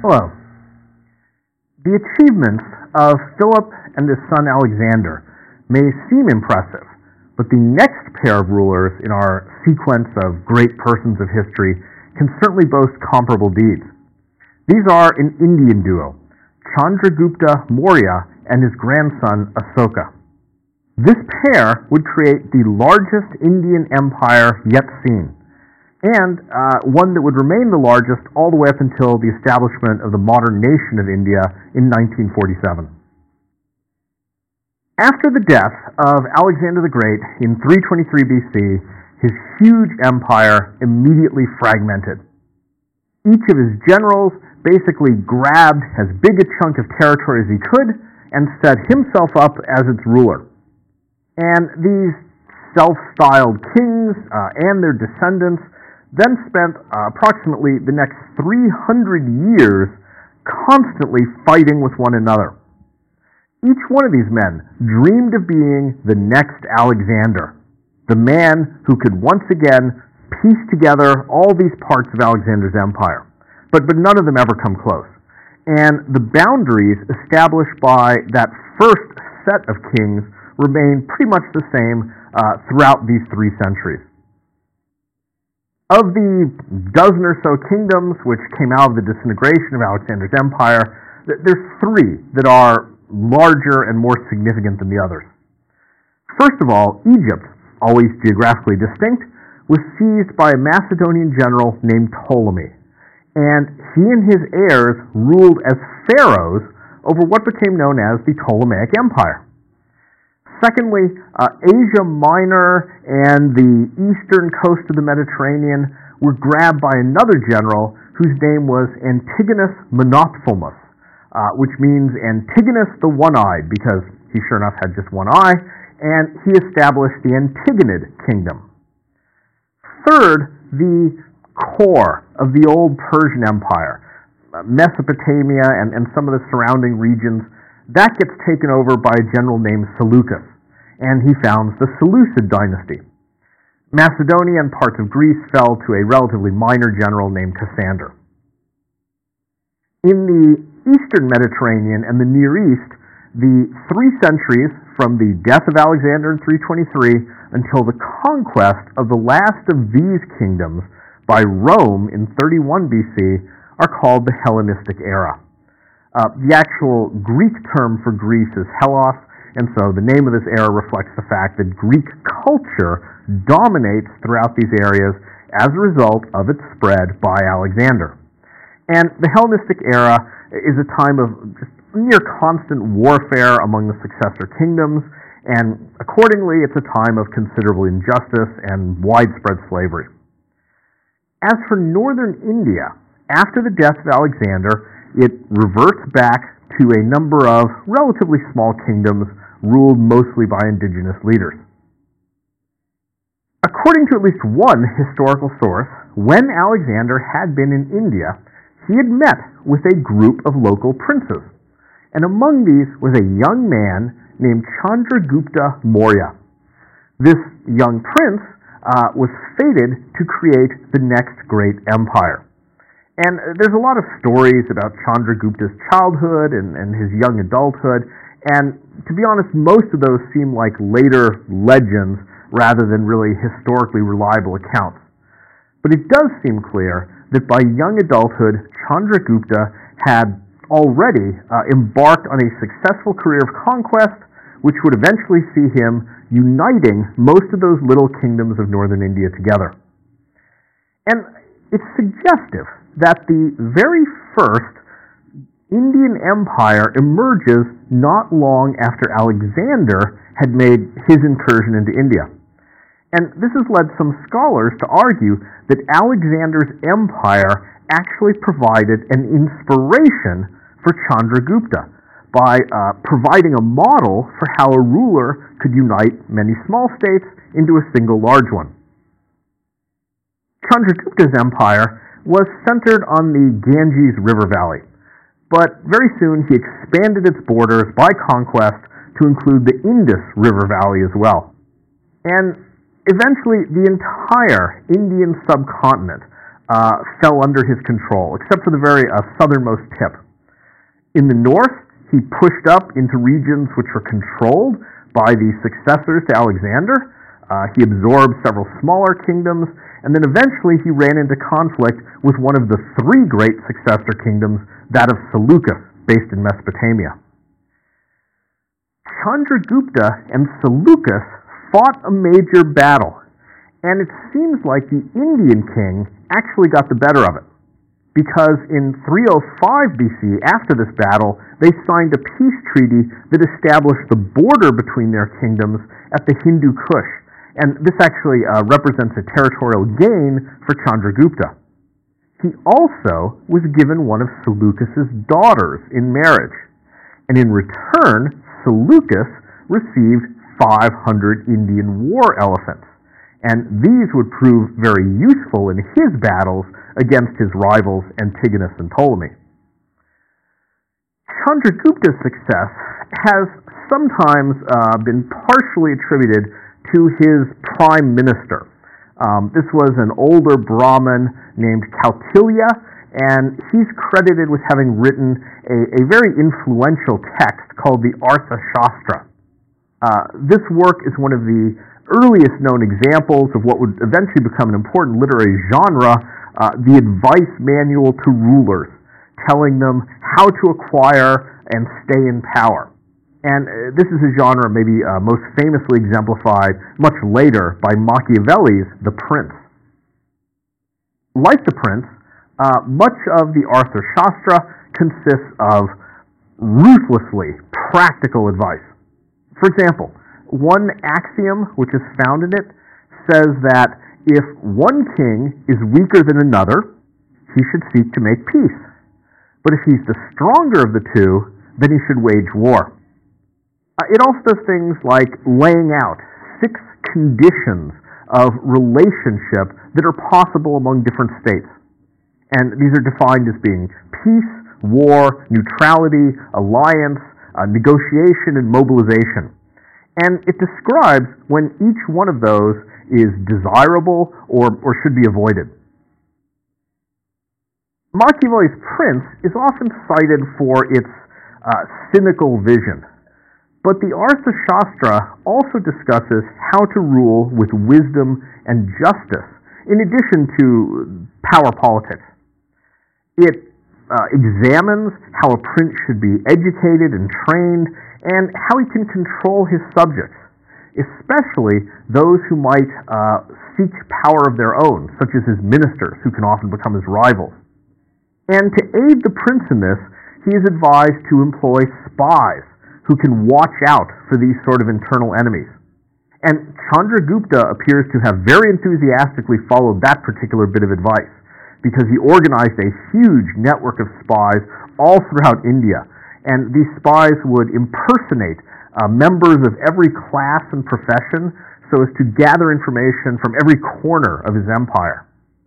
Hello. The achievements of Philip and his son Alexander may seem impressive, but the next pair of rulers in our sequence of great persons of history can certainly boast comparable deeds. These are an Indian duo, Chandragupta Maurya and his grandson Asoka. This pair would create the largest Indian empire yet seen, and one that would remain the largest all the way up until the establishment of the modern nation of India in 1947. After the death of Alexander the Great in 323 BC, his huge empire immediately fragmented. Each of his generals basically grabbed as big a chunk of territory as he could and set himself up as its ruler. And these self-styled kings and their descendants then spent approximately the next 300 years constantly fighting with one another. Each one of these men dreamed of being the next Alexander, the man who could once again piece together all these parts of Alexander's empire. But none of them ever come close. And the boundaries established by that first set of kings remain pretty much the same throughout these 3 centuries. Of the dozen or so kingdoms which came out of the disintegration of Alexander's empire, there's 3 that are larger and more significant than the others. First of all, Egypt, always geographically distinct, was seized by a Macedonian general named Ptolemy, and he and his heirs ruled as pharaohs over what became known as the Ptolemaic Empire. Secondly, Asia Minor and the eastern coast of the Mediterranean were grabbed by another general whose name was Antigonus Monophthalmus, which means Antigonus the One-Eyed, because he sure enough had just one eye, and he established the Antigonid kingdom. Third, the core of the old Persian Empire, Mesopotamia and some of the surrounding regions, that gets taken over by a general named Seleucus, and he founds the Seleucid dynasty. Macedonia and parts of Greece fell to a relatively minor general named Cassander. In the eastern Mediterranean and the Near East, the 3 centuries from the death of Alexander in 323 until the conquest of the last of these kingdoms by Rome in 31 BC are called the Hellenistic era. The actual Greek term for Greece is Hellas, and so the name of this era reflects the fact that Greek culture dominates throughout these areas as a result of its spread by Alexander. And the Hellenistic era is a time of just near constant warfare among the successor kingdoms, and accordingly it's a time of considerable injustice and widespread slavery. As for northern India, after the death of Alexander, it reverts back to a number of relatively small kingdoms ruled mostly by indigenous leaders. According to at least one historical source, when Alexander had been in India, he had met with a group of local princes, and among these was a young man named Chandragupta Maurya. This young prince was fated to create the next great empire. And there's a lot of stories about Chandragupta's childhood and his young adulthood, and to be honest, most of those seem like later legends rather than really historically reliable accounts. But it does seem clear that by young adulthood, Chandragupta had already embarked on a successful career of conquest, which would eventually see him uniting most of those little kingdoms of northern India together. And it's suggestive that the very first Indian empire emerges not long after Alexander had made his incursion into India. And this has led some scholars to argue that Alexander's empire actually provided an inspiration for Chandragupta by providing a model for how a ruler could unite many small states into a single large one. Chandragupta's empire was centered on the Ganges River Valley, but very soon he expanded its borders by conquest to include the Indus River Valley as well. And eventually the entire Indian subcontinent, fell under his control, except for the very southernmost tip. In the north, he pushed up into regions which were controlled by the successors to Alexander. He absorbed several smaller kingdoms, and then eventually he ran into conflict with one of the three great successor kingdoms, that of Seleucus, based in Mesopotamia. Chandragupta and Seleucus fought a major battle, and it seems like the Indian king actually got the better of it, because in 305 BC, after this battle, they signed a peace treaty that established the border between their kingdoms at the Hindu Kush, and this actually represents a territorial gain for Chandragupta. He also was given one of Seleucus's daughters in marriage, and in return, Seleucus received 500 Indian war elephants, and these would prove very useful in his battles against his rivals Antigonus and Ptolemy. Chandragupta's success has sometimes been partially attributed to his prime minister. This was an older Brahmin named Kautilya, and he's credited with having written a very influential text called the Arthashastra. This work is one of the earliest known examples of what would eventually become an important literary genre, the advice manual to rulers, telling them how to acquire and stay in power. And this is a genre maybe most famously exemplified much later by Machiavelli's The Prince. Like The Prince, much of the Arthashastra consists of ruthlessly practical advice. For example, one axiom which is found in it says that if one king is weaker than another, he should seek to make peace. But if he's the stronger of the two, then he should wage war. It also does things like laying out 6 conditions of relationship that are possible among different states. And these are defined as being peace, war, neutrality, alliance, negotiation, and mobilization. And it describes when each one of those is desirable or should be avoided. Machiavelli's Prince is often cited for its cynical vision. But the Arthashastra also discusses how to rule with wisdom and justice, in addition to power politics. It examines how a prince should be educated and trained, and how he can control his subjects, especially those who might seek power of their own, such as his ministers, who can often become his rivals. And to aid the prince in this, he is advised to employ spies who can watch out for these sort of internal enemies. And Chandragupta appears to have very enthusiastically followed that particular bit of advice, because he organized a huge network of spies all throughout India, and these spies would impersonate members of every class and profession so as to gather information from every corner of his empire.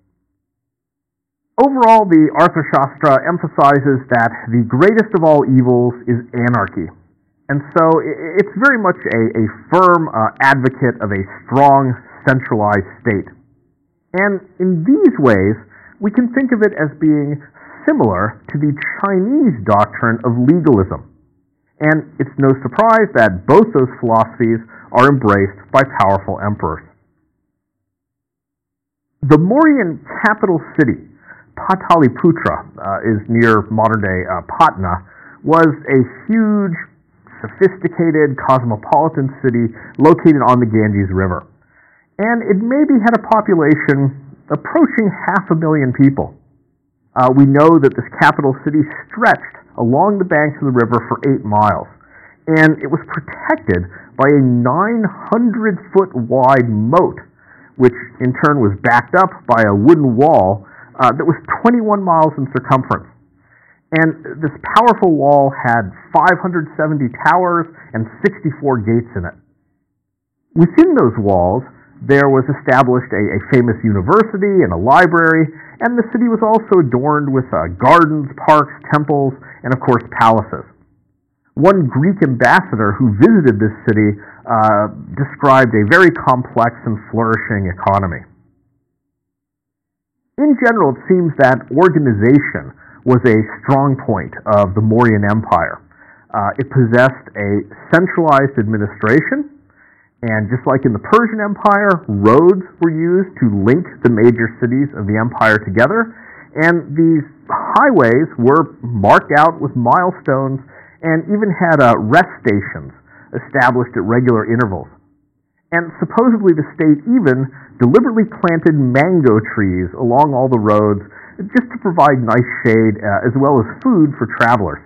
Overall, the Arthashastra emphasizes that the greatest of all evils is anarchy. And so it's very much a firm advocate of a strong, centralized state. And in these ways, we can think of it as being similar to the Chinese doctrine of legalism. And it's no surprise that both those philosophies are embraced by powerful emperors. The Mauryan capital city, Pataliputra, is near modern-day Patna, was a huge, sophisticated, cosmopolitan city located on the Ganges River. And it maybe had a population approaching 500,000 people. We know that this capital city stretched along the banks of the river for 8 miles, and it was protected by a 900-foot wide moat, which in turn was backed up by a wooden wall that was 21 miles in circumference. And this powerful wall had 570 towers and 64 gates in it. Within those walls, there was established a famous university and a library, and the city was also adorned with gardens, parks, temples, and of course palaces. One Greek ambassador who visited this city described a very complex and flourishing economy. In general, it seems that organization was a strong point of the Mauryan Empire. It possessed a centralized administration, and just like in the Persian Empire, roads were used to link the major cities of the empire together, and these highways were marked out with milestones and even had rest stations established at regular intervals. And supposedly the state even deliberately planted mango trees along all the roads just to provide nice shade as well as food for travelers.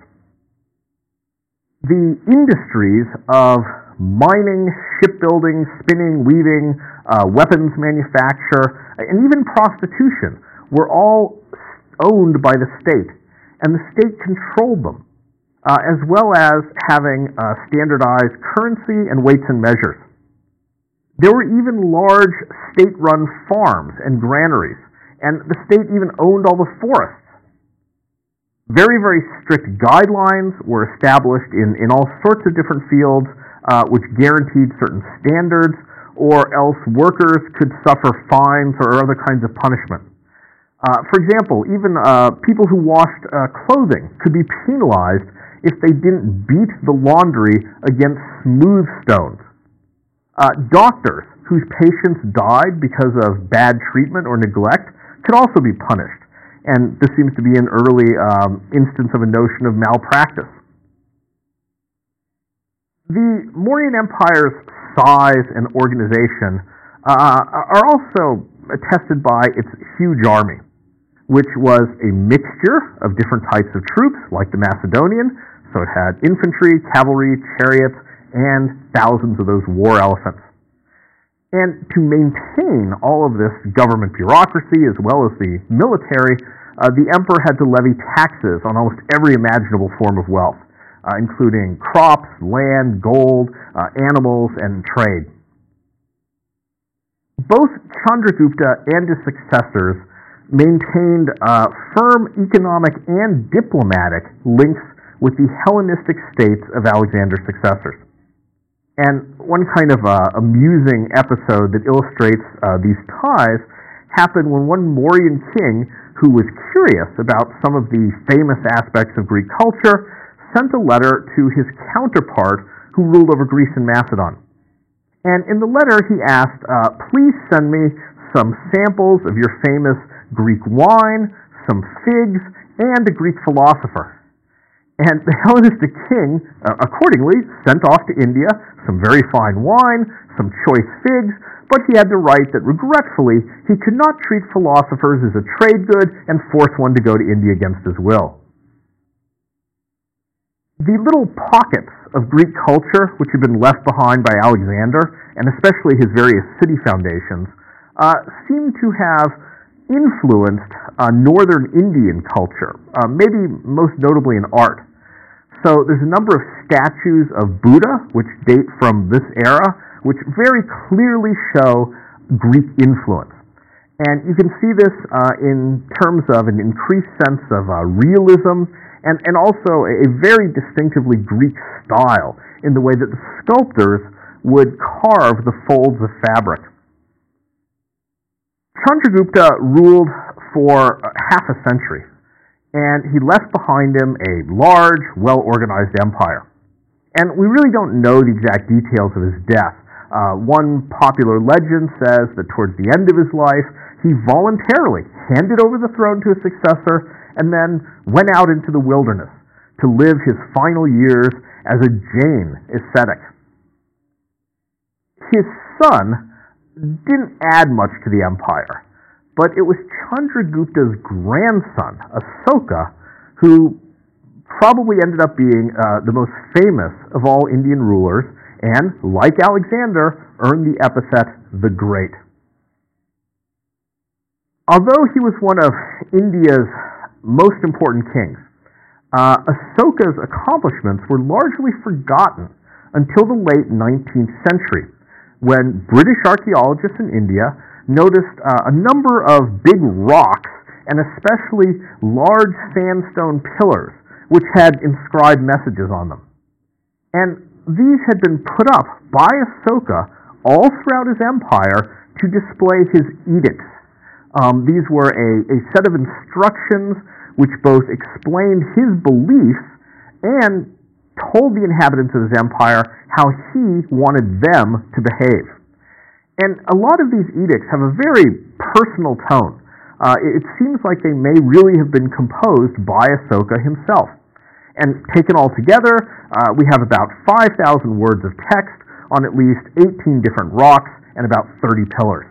The industries of mining, shipbuilding, spinning, weaving, weapons manufacture, and even prostitution were all owned by the state, and the state controlled them, as well as having standardized currency and weights and measures. There were even large state-run farms and granaries, and the state even owned all the forests. Very, very strict guidelines were established in all sorts of different fields, which guaranteed certain standards, or else workers could suffer fines or other kinds of punishment. For example, even people who washed clothing could be penalized if they didn't beat the laundry against smooth stones. Doctors whose patients died because of bad treatment or neglect could also be punished, and this seems to be an early instance of a notion of malpractice. The Mauryan Empire's size and organization are also attested by its huge army, which was a mixture of different types of troops, like the Macedonian, so it had infantry, cavalry, chariots, and thousands of those war elephants. And to maintain all of this government bureaucracy as well as the military, the emperor had to levy taxes on almost every imaginable form of wealth, including crops, land, gold, animals, and trade. Both Chandragupta and his successors maintained firm economic and diplomatic links with the Hellenistic states of Alexander's successors. And one kind of amusing episode that illustrates these ties happened when one Mauryan king, who was curious about some of the famous aspects of Greek culture, sent a letter to his counterpart who ruled over Greece and Macedon. And in the letter he asked, please send me some samples of your famous Greek wine, some figs, and a Greek philosopher. And the Hellenistic king, accordingly, sent off to India some very fine wine, some choice figs, but he had to write that regretfully he could not treat philosophers as a trade good and force one to go to India against his will. The little pockets of Greek culture which had been left behind by Alexander, and especially his various city foundations, seem to have influenced northern Indian culture, maybe most notably in art. So there's a number of statues of Buddha, which date from this era, which very clearly show Greek influence. And you can see this in terms of an increased sense of realism and also a very distinctively Greek style in the way that the sculptors would carve the folds of fabric. Chandragupta ruled for half a century, and he left behind him a large, well-organized empire. And we really don't know the exact details of his death. One popular legend says that towards the end of his life, he voluntarily handed over the throne to his successor and then went out into the wilderness to live his final years as a Jain ascetic. His son didn't add much to the empire, but it was Chandragupta's grandson, Asoka, who probably ended up being the most famous of all Indian rulers, and, like Alexander, earned the epithet the Great. Although he was one of India's most important kings, Asoka's accomplishments were largely forgotten until the late 19th century, when British archaeologists in India noticed a number of big rocks and especially large sandstone pillars which had inscribed messages on them. And these had been put up by Asoka all throughout his empire to display his edicts, These were a set of instructions which both explained his beliefs and told the inhabitants of his empire how he wanted them to behave. And a lot of these edicts have a very personal tone. It seems like they may really have been composed by Ashoka himself. And taken all together, we have about 5,000 words of text on at least 18 different rocks and about 30 pillars.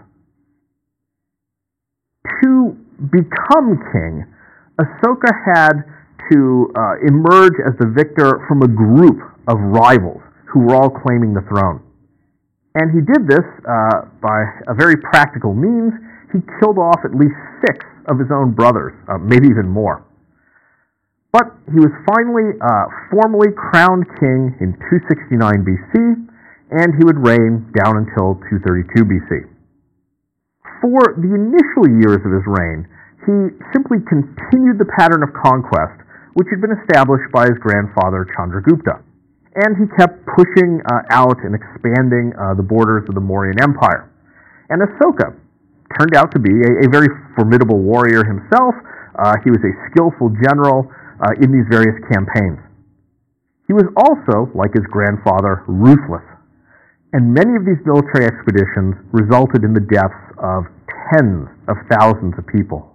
To become king, Ashoka had to emerge as the victor from a group of rivals who were all claiming the throne. And he did this by a very practical means. He killed off at least 6 of his own brothers, maybe even more. But he was finally formally crowned king in 269 BC, and he would reign down until 232 BC. For the initial years of his reign, he simply continued the pattern of conquest which had been established by his grandfather Chandragupta. And he kept pushing out and expanding the borders of the Mauryan Empire. And Ashoka turned out to be a very formidable warrior himself. He was a skillful general in these various campaigns. He was also, like his grandfather, ruthless. And many of these military expeditions resulted in the deaths of tens of thousands of people.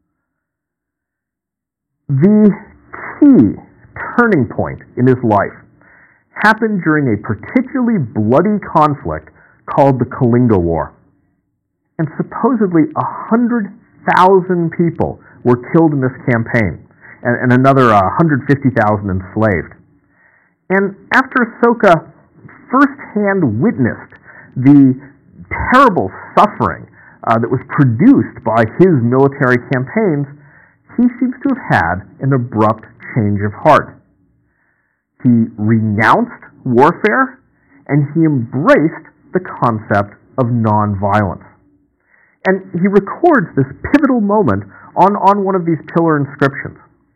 The key turning point in his life happened during a particularly bloody conflict called the Kalinga War. And supposedly 100,000 people were killed in this campaign, and another 150,000 enslaved. And after Ashoka firsthand witnessed the terrible suffering that was produced by his military campaigns, he seems to have had an abrupt change of heart. He renounced warfare, and he embraced the concept of nonviolence. And he records this pivotal moment on one of these pillar inscriptions.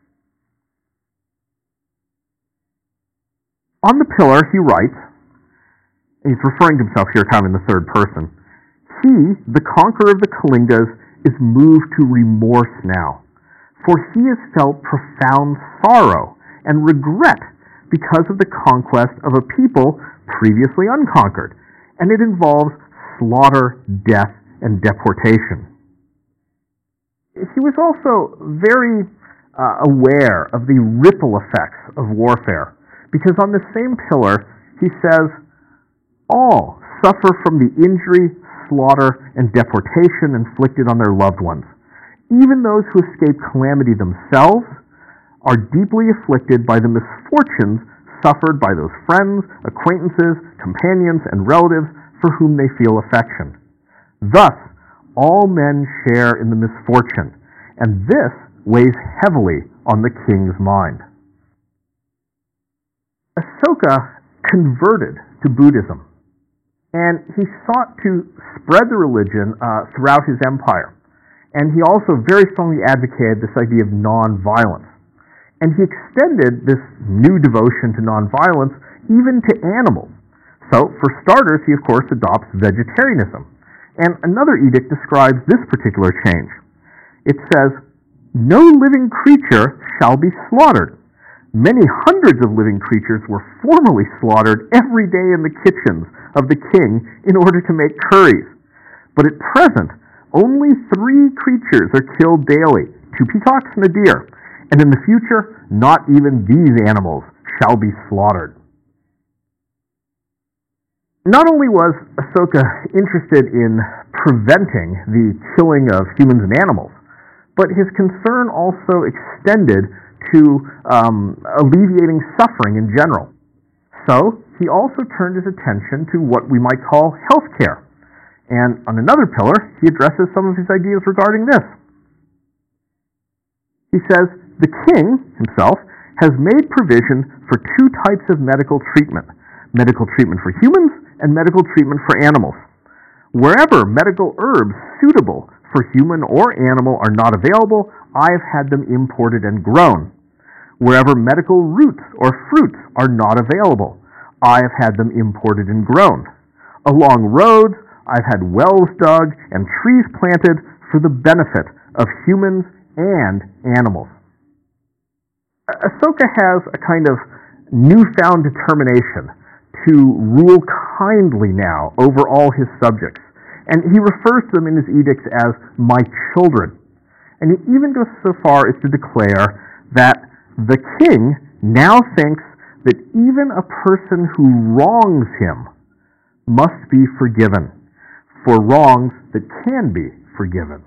On the pillar, he writes, he's referring to himself here kind of in the third person, "He, the conqueror of the Kalingas, is moved to remorse now, for he has felt profound sorrow and regret because of the conquest of a people previously unconquered, and it involves slaughter, death, and deportation." He was also very aware of the ripple effects of warfare, because on the same pillar he says, "All suffer from the injury, slaughter, and deportation inflicted on their loved ones. Even those who escape calamity themselves are deeply afflicted by the misfortunes suffered by those friends, acquaintances, companions, and relatives for whom they feel affection. Thus, all men share in the misfortune, and this weighs heavily on the king's mind." Ashoka converted to Buddhism, and he sought to spread the religion throughout his empire. And he also very strongly advocated this idea of nonviolence. And he extended this new devotion to nonviolence even to animals. So, for starters, he of course adopts vegetarianism. And another edict describes this particular change. It says, "No living creature shall be slaughtered. Many hundreds of living creatures were formerly slaughtered every day in the kitchens of the king in order to make curries. But at present, only 3 creatures are killed daily, 2 peacocks and a deer, and in the future, not even these animals shall be slaughtered." Not only was Ashoka interested in preventing the killing of humans and animals, but his concern also extended to alleviating suffering in general. So he also turned his attention to what we might call healthcare. And on another pillar, he addresses some of his ideas regarding this. He says, "The king himself has made provision for 2 types of medical treatment for humans and medical treatment for animals. Wherever medical herbs suitable for human or animal are not available, I have had them imported and grown. Wherever medical roots or fruits are not available, I have had them imported and grown. Along roads, I've had wells dug and trees planted for the benefit of humans and animals. Ahsoka has a kind of newfound determination to rule kindly now over all his subjects, and he refers to them in his edicts as my children. And he even goes so far as to declare that the king now thinks that even a person who wrongs him must be forgiven for wrongs that can be forgiven.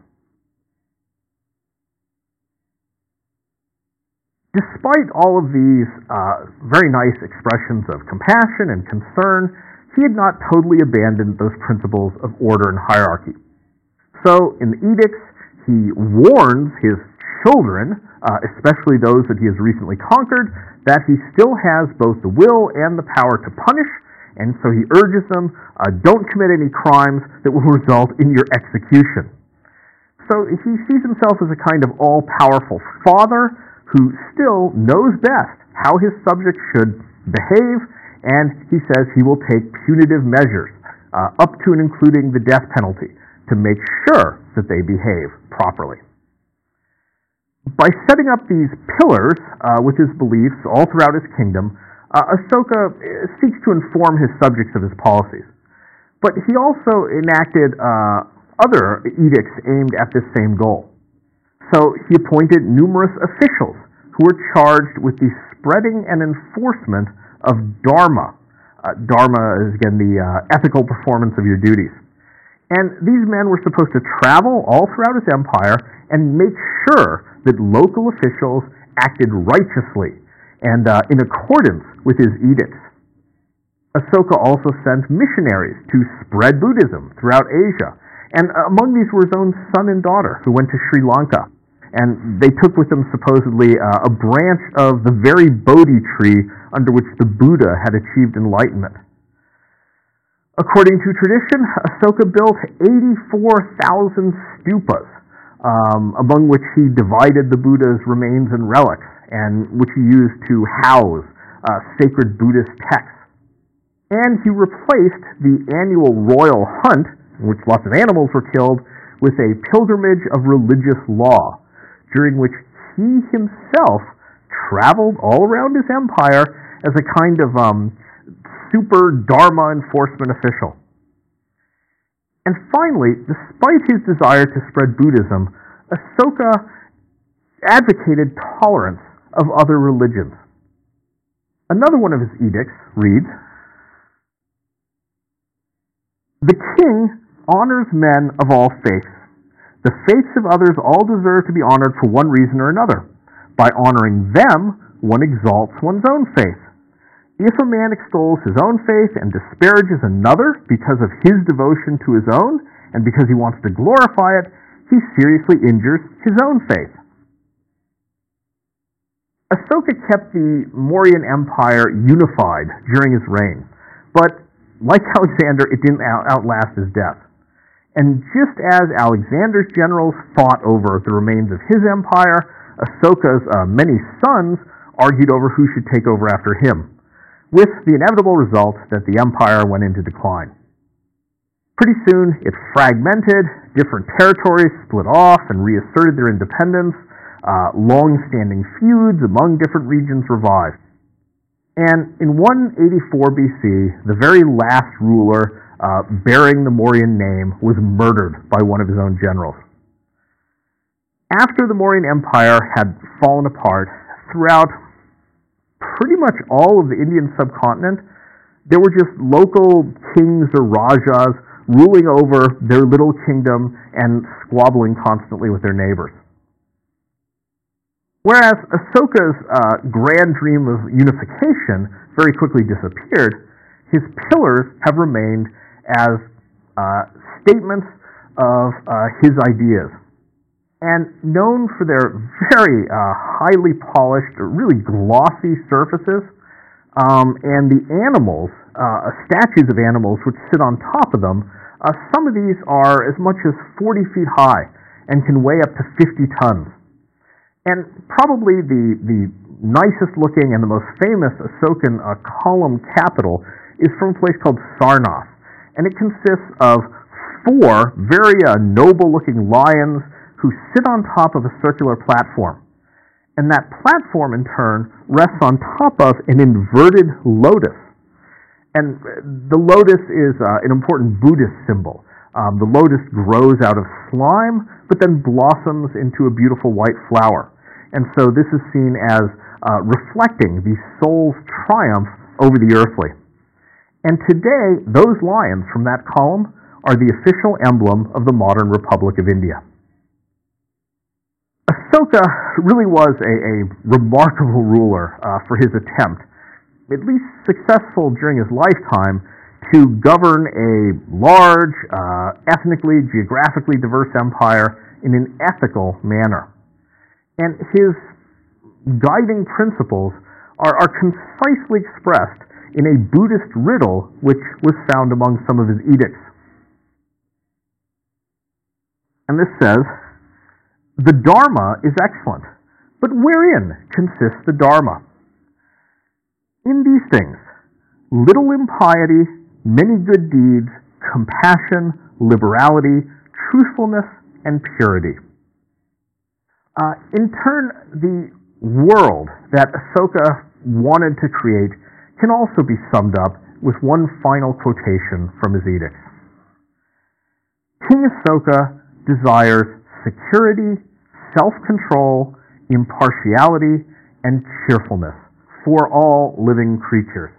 Despite all of these very nice expressions of compassion and concern, he had not totally abandoned those principles of order and hierarchy. So in the edicts, he warns his children, especially those that he has recently conquered, that he still has both the will and the power to punish, and so he urges them, don't commit any crimes that will result in your execution. So he sees himself as a kind of all-powerful father who still knows best how his subjects should behave, and he says he will take punitive measures, up to and including the death penalty, to make sure that they behave properly. By setting up these pillars with his beliefs all throughout his kingdom, Ahsoka seeks to inform his subjects of his policies. But he also enacted other edicts aimed at this same goal. So he appointed numerous officials who were charged with the spreading and enforcement of Dharma. Dharma is, again, the ethical performance of your duties. And these men were supposed to travel all throughout his empire and make sure that local officials acted righteously and in accordance with his edicts. Ahsoka also sent missionaries to spread Buddhism throughout Asia, and among these were his own son and daughter who went to Sri Lanka, and they took with them supposedly a branch of the very Bodhi tree under which the Buddha had achieved enlightenment. According to tradition, Ahsoka built 84,000 stupas, among which he divided the Buddha's remains and relics, and which he used to house sacred Buddhist texts. And he replaced the annual royal hunt, in which lots of animals were killed, with a pilgrimage of religious law, during which he himself traveled all around his empire as a kind of super Dharma enforcement official. And finally, despite his desire to spread Buddhism, Ahsoka advocated tolerance of other religions. Another one of his edicts reads, "The king honors men of all faiths. The faiths of others all deserve to be honored for one reason or another. By honoring them, one exalts one's own faith. If a man extols his own faith and disparages another because of his devotion to his own and because he wants to glorify it, he seriously injures his own faith." Ahsoka kept the Mauryan Empire unified during his reign, but like Alexander, it didn't outlast his death. And just as Alexander's generals fought over the remains of his empire, Ahsoka's many sons argued over who should take over after him, with the inevitable result that the empire went into decline. Pretty soon, it fragmented, different territories split off and reasserted their independence, long-standing feuds among different regions revived. And in 184 BC, the very last ruler bearing the Mauryan name was murdered by one of his own generals. After the Mauryan Empire had fallen apart, throughout pretty much all of the Indian subcontinent, there were just local kings or rajas ruling over their little kingdom and squabbling constantly with their neighbors. Whereas Ahsoka's grand dream of unification very quickly disappeared, his pillars have remained as statements of his ideas. And known for their very highly polished, really glossy surfaces, and the animals, statues of animals which sit on top of them, some of these are as much as 40 feet high and can weigh up to 50 tons. And probably the nicest looking and the most famous Ahsokan column capital is from a place called Sarnath, and it consists of four very noble-looking lions who sit on top of a circular platform. And that platform, in turn, rests on top of an inverted lotus. And the lotus is an important Buddhist symbol. The lotus grows out of slime, but then blossoms into a beautiful white flower. And so this is seen as reflecting the soul's triumph over the earthly. And today, those lions from that column are the official emblem of the modern Republic of India. Asoka really was a remarkable ruler for his attempt, at least successful during his lifetime, to govern a large, ethnically, geographically diverse empire in an ethical manner. And his guiding principles are concisely expressed in a Buddhist riddle which was found among some of his edicts. And this says, "The Dharma is excellent, but wherein consists the Dharma? In these things, little impiety, many good deeds, compassion, liberality, truthfulness, and purity." In turn, the world that Asoka wanted to create can also be summed up with one final quotation from his edicts. King Asoka desires security, self-control, impartiality, and cheerfulness for all living creatures.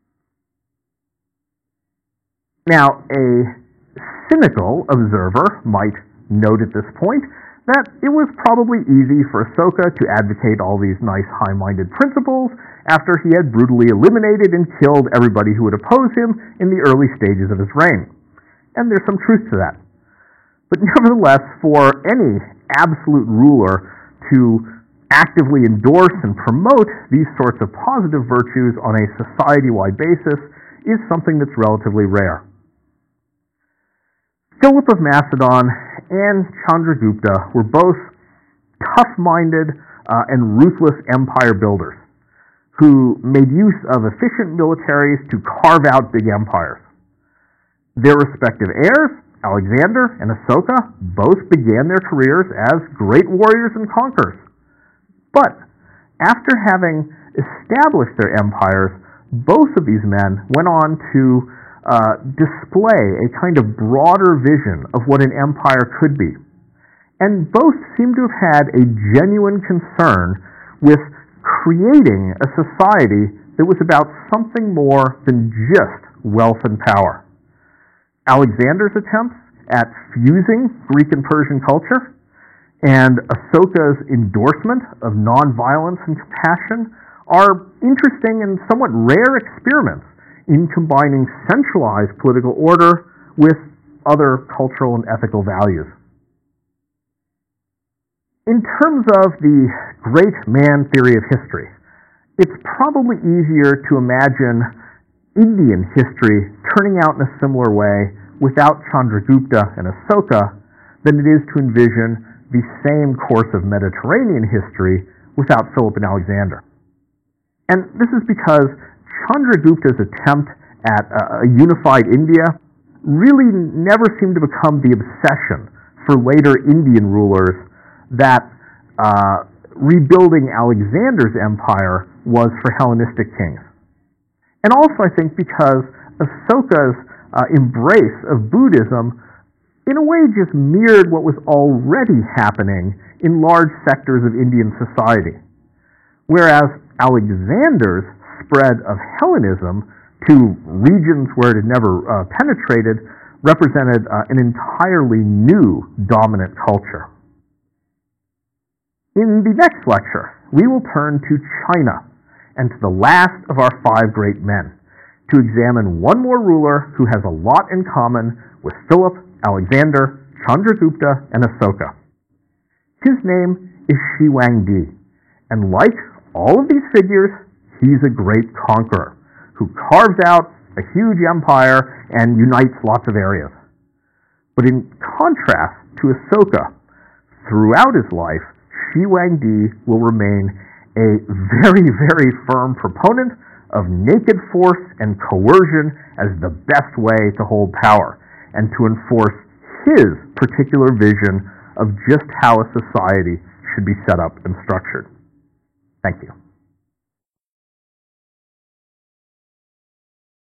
Now, a cynical observer might note at this point that it was probably easy for Asoka to advocate all these nice high-minded principles after he had brutally eliminated and killed everybody who would oppose him in the early stages of his reign. And there's some truth to that. But nevertheless, for any absolute ruler to actively endorse and promote these sorts of positive virtues on a society-wide basis is something that's relatively rare. Philip of Macedon and Chandragupta were both tough-minded and ruthless empire builders who made use of efficient militaries to carve out big empires. Their respective heirs, Alexander and Asoka, both began their careers as great warriors and conquerors. But after having established their empires, both of these men went on to display a kind of broader vision of what an empire could be. And both seem to have had a genuine concern with creating a society that was about something more than just wealth and power. Alexander's attempts at fusing Greek and Persian culture and Asoka's endorsement of nonviolence and compassion are interesting and somewhat rare experiments in combining centralized political order with other cultural and ethical values. In terms of the great man theory of history, it's probably easier to imagine Indian history turning out in a similar way without Chandragupta and Asoka than it is to envision the same course of Mediterranean history without Philip and Alexander. And this is because Chandragupta's attempt at a unified India really never seemed to become the obsession for later Indian rulers that rebuilding Alexander's empire was for Hellenistic kings. And also, I think, because Asoka's embrace of Buddhism in a way just mirrored what was already happening in large sectors of Indian society. Whereas Alexander's spread of Hellenism to regions where it had never penetrated represented an entirely new dominant culture. In the next lecture, we will turn to China and to the last of our 5 great men to examine one more ruler who has a lot in common with Philip, Alexander, Chandragupta, and Asoka. His name is Shi Huangdi, and like all of these figures, he's a great conqueror who carves out a huge empire and unites lots of areas. But in contrast to Asoka, throughout his life, Shi Huangdi will remain a very, very firm proponent of naked force and coercion as the best way to hold power and to enforce his particular vision of just how a society should be set up and structured. Thank you.